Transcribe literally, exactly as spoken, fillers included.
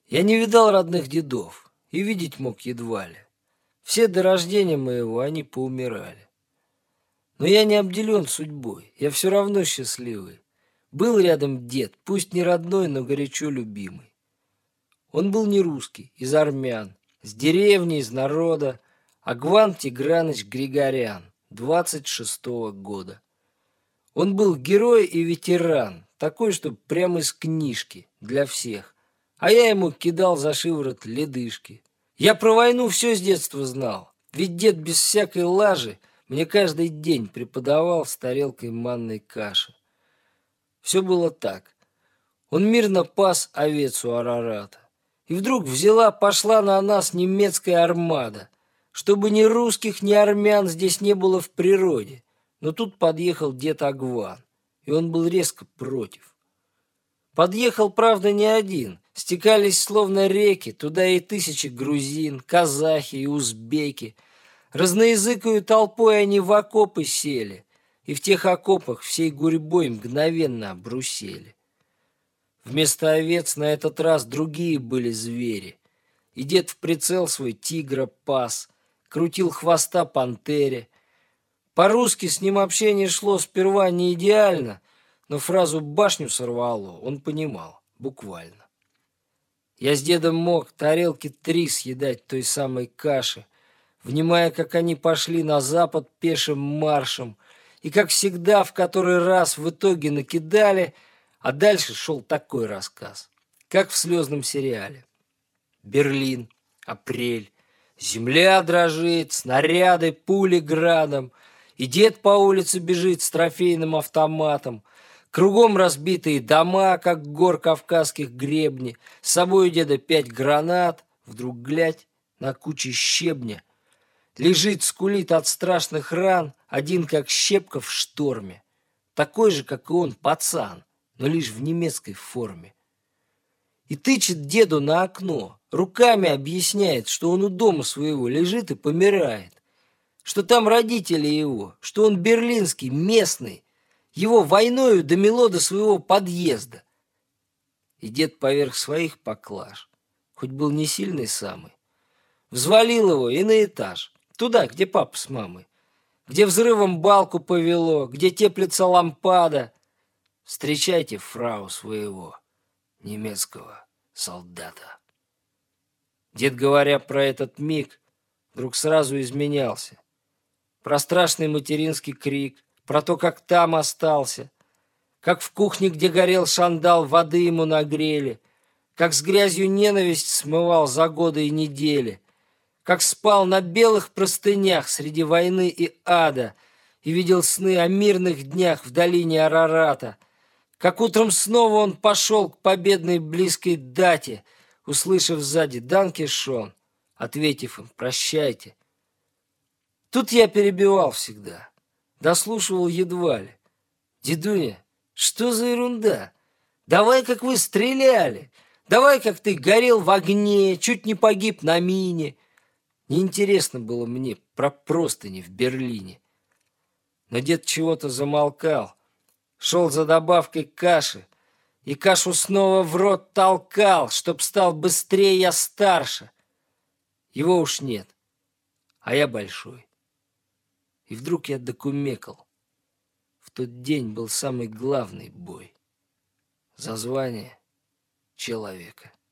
Я не видал родных дедов и видеть мог едва ли. Все до рождения моего они поумирали. Но я не обделен судьбой, я все равно счастливый. Был рядом дед, пусть не родной, но горячо любимый. Он был не русский, из армян, с деревни, из народа, Агван Тиграныч Григорян, двадцать шестого года. Он был герой и ветеран, такой, что прямо из книжки, для всех. А я ему кидал за шиворот ледышки. Я про войну все с детства знал, ведь дед без всякой лажи мне каждый день преподавал с тарелкой манной каши. Все было так. Он мирно пас овец у Арарата. И вдруг взяла, пошла на нас немецкая армада. Чтобы ни русских, ни армян здесь не было в природе. Но тут подъехал дед Агван, и он был резко против. Подъехал, правда, не один. Стекались словно реки, туда и тысячи грузин, казахи и узбеки. Разноязыкую толпой они в окопы сели, и в тех окопах всей гурьбой мгновенно обрусели. Вместо овец на этот раз другие были звери. И дед в прицел свой тигра пас, крутил хвоста пантере. По-русски с ним общение шло сперва не идеально, но фразу «башню сорвало» он понимал, буквально. Я с дедом мог тарелки три съедать той самой каши, внимая, как они пошли на запад пешим маршем, и, как всегда, в который раз в итоге накидали, а дальше шел такой рассказ, как в слезном сериале. Берлин, апрель, земля дрожит, снаряды, пули градом, и дед по улице бежит с трофейным автоматом. Кругом разбитые дома, как гор кавказских гребней, с собой у деда пять гранат. Вдруг глядь, на куче щебня лежит, скулит от страшных ран один, как щепка в шторме. Такой же, как и он, пацан, но лишь в немецкой форме. И тычет деду на окно, руками объясняет, что он у дома своего лежит и помирает, что там родители его, что он берлинский, местный, его войною домело до своего подъезда. И дед поверх своих поклаж, хоть был не сильный самый, взвалил его и на этаж, туда, где папа с мамой, где взрывом балку повело, где теплится лампада. Встречайте фрау своего немецкого солдата. Дед, говоря про этот миг, вдруг сразу изменялся. Про страшный материнский крик, про то, как там остался, как в кухне, где горел шандал, воды ему нагрели, как с грязью ненависть смывал за годы и недели, как спал на белых простынях среди войны и ада и видел сны о мирных днях в долине Арарата, как утром снова он пошел к победной близкой дате, услышав сзади «Данке шон», ответив им «Прощайте». Тут я перебивал всегда, дослушивал едва ли. «Дедуня, что за ерунда? Давай, как вы стреляли, давай, как ты горел в огне, чуть не погиб на мине». Неинтересно было мне про простыни в Берлине. Но дед чего-то замолкал, шел за добавкой каши, и кашу снова в рот толкал, чтоб стал быстрее я старше. Его уж нет, а я большой. И вдруг я докумекал. В тот день был самый главный бой за звание человека.